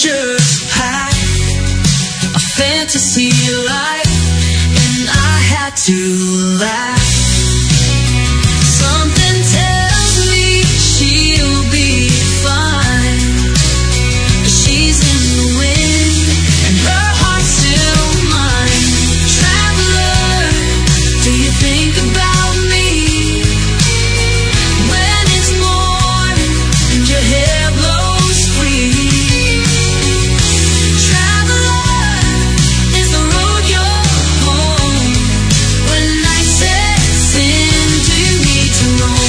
treasure pack, a fantasy life, and I had to laugh. Something tells me she'll be fine. She's in the wind and her heart's still mine. Traveler, do you think about me when it's morning and your hair blows free? Traveler, is the road your home? When night sets in, do you need to roam?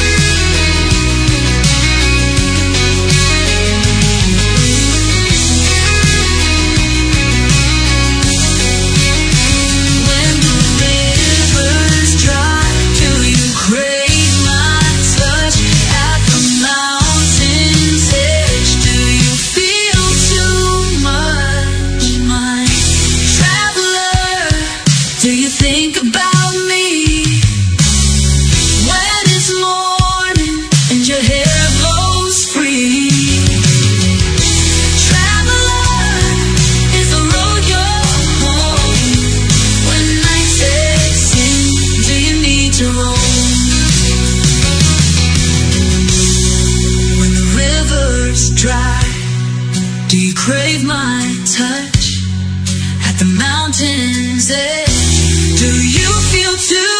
When the river's dry, do you crave my touch at the mountain's edge? Do you feel too much? My traveler, do you think about me when it's morning and your hair blows free? Traveler, is the road your home? When night sets in, do you need to roam? When the river's dry, do you crave my touch at the mountain's edge? Do you feel too